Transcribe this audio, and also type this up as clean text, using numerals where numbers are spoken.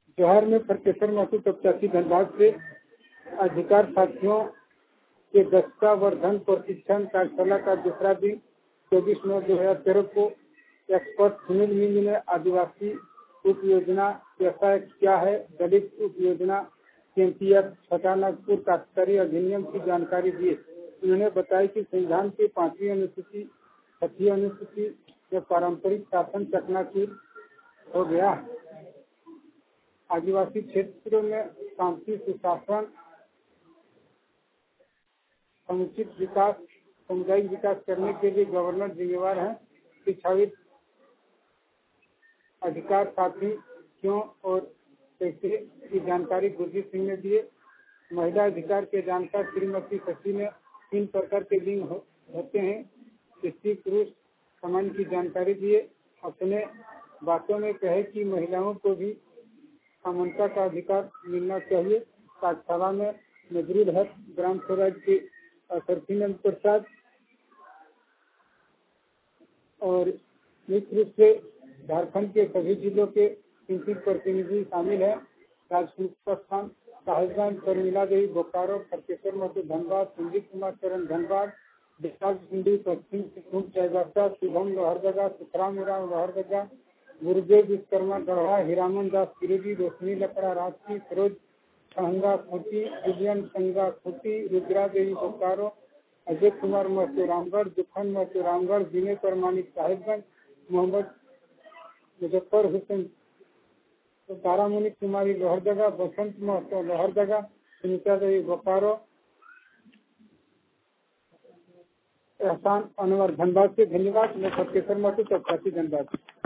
जोहार में प्रोफेसर महतो तपचासी धनबाद से अधिकार साथियों के दक्षता वर्धन प्रशिक्षण कार्यशाला का दूसरा दिन 24/9/2013 को एक्सपर्ट सुनील मिंज ने आदिवासी उप योजना क्या है, दलित उप योजना CMPF छोटानागपुर काश्तकारी अधिनियम की जानकारी दी। उन्होंने बताया कि संविधान की 5वीं अनुसूची 6वीं अनुसूची में पारंपरिक शासन चकनाचूर हो गया। आदिवासी क्षेत्रों में शांति सुशासन समुचित विकास सामुदायिक विकास करने के लिए गवर्नर जिम्मेवार हैं। शिक्षाविद अधिकार साथी क्यों और कैसे की जानकारी गुरजीत सिंह ने दिए। महिला अधिकार के जानकार श्रीमती शशि ने 3 प्रकार के लिंग होते हैं, स्त्री पुरुष समान की जानकारी दिए। अपने बातों में कहे कि महिलाओं को भी समानता का अधिकार मिलना चाहिए। कार्यशाला में नजरुल हक ग्राम स्वराज के सरफीनंद प्रसाद और मुख्य रूप से झारखंड के सभी जिलों के 3 प्रतिनिधि शामिल हैं। राजपूत स्थान साहिबगंज, शर्मिला देवी बोकारो, प्रोफेसर महतो धनबाद, संदीप कुमार चरण धनबाद, विशाल सिंधु पश्चिम सिंहभूम चाईबासा, शुभम लोहरदगा, सुखराम उराम लोहरदगा, गुरुदेव विश्वकर्मा गढ़वा, हीरामन दास गिरिजी, रोशनी लकड़ा राजकी, सरोज संगा खूटी, विलियम संगा खूटी, रुद्रा देवी बोकारो, अजय कुमार महतो रामगढ़, दुखन महतो रामगढ़, विनय परमानिक साहिबगंज, मोहम्मद मुजफ्फर हुसैन तारामुनि कुमारी लोहरदगा, बसंत महतो लोहरदगा, सुनीता देवी बोकारो, एहसान अनवर धनबाद से। धन्यवाद। मैं प्रोफेसर महतो तपचासी धनबाद।